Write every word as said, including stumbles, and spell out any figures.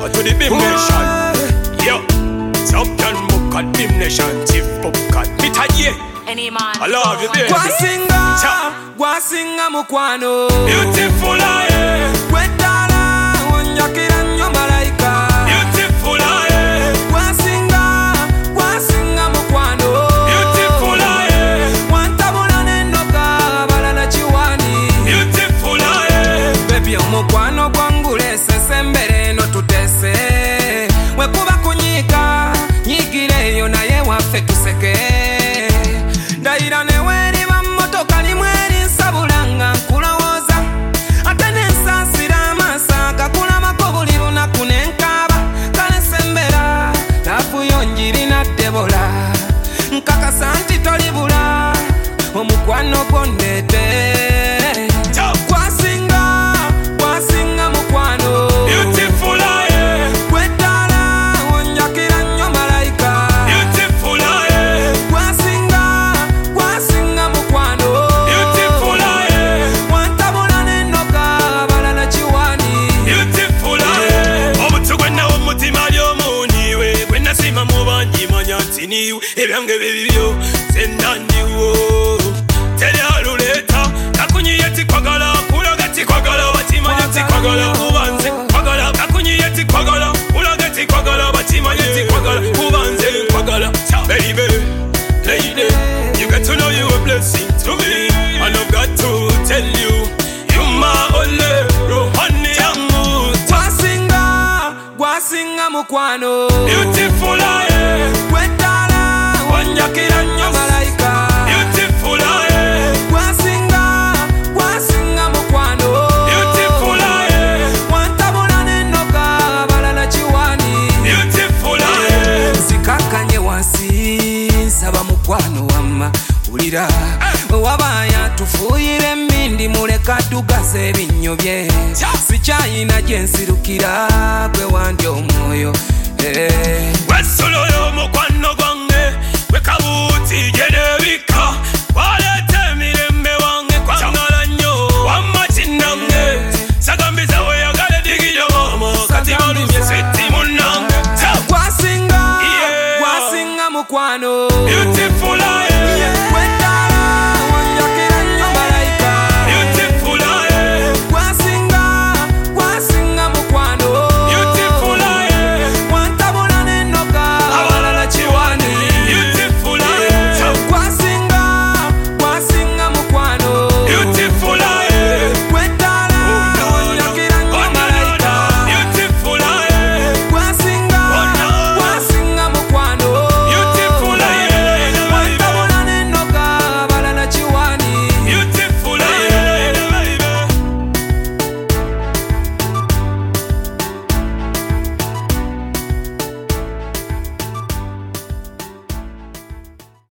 to the Bim Nation. Yo, Champion Mukat, Bim Nation, Chief Popcat, Mitaye. Any man. I love you, baby. Gwasinga, gwasinga mukwano. Beautiful, aye. Wetala, wonyakira nnyo malaika. Beautiful, aye. Gwasinga, gwasinga mukwano. Beautiful, aye. Wantabula n'ennoga, balala kiwani. Beautiful, aye. Baby, omukwano gwangule sesembere no tutese. Wekuba kunyiga, nyigireyo naye waffe tuseke. Ndaira neweri bamotoka limweri nsabulanga nkulowoza. Ate nensasira amasa gakula makobuli lunaku nenkaba. Kale sembera nafuyo njirina Debola. Nkakasa nti tolibula omukwano gwondete. Gwasinga, gwasinga mukwano. Beautiful, aye. Gwetala, wonyakira nnyo malaika. Beautiful, aye. Gwasinga, gwasinga mukwano. Beautiful, aye. Wantabula n'ennoga, balala kiwani. Beautiful, aye. Omuntu gwenna w'omutima ly'omuniwe gwenna sima mu bangi manya nti niwe ebyange bibibyo senna ndiwo teri aluleeta kakunyiye tikwagala kulaga tikwagala batimanye tikwagala kubanze kwagala kakunyiye tikwagala kulaga tikwagala batimanye tikwagala kubanze kwagala baby lady you got to know you a blessing to me and I've got to tell you you my only rohani yangu. Gwasinga, gwasinga mukwano. Beautiful, aye. Gwetala, wonyakira nnyo malaika. Beautiful, aye. Gwasinga, gwasinga mukwano. Beautiful, aye. Wantabula n'ennoga, balala kiwani. Beautiful, aye. Nzikakanye wansi nsaba mukwano wamma ulira. Wabaya tufuyire emmindi muleka tugaze ebinnyo bye. Sikyayina gye nsirukira gwe wandya omwoyo. Wesoloyo mukwano gwange gwe kabuuti gye neebika waleeta emirembe wange kwangala nnyo wamma kinnange sagambiza weyagala digiryo mama kati balumye switi munnange. Gwasinga, Yeah. gwasinga mukwano. Beautiful,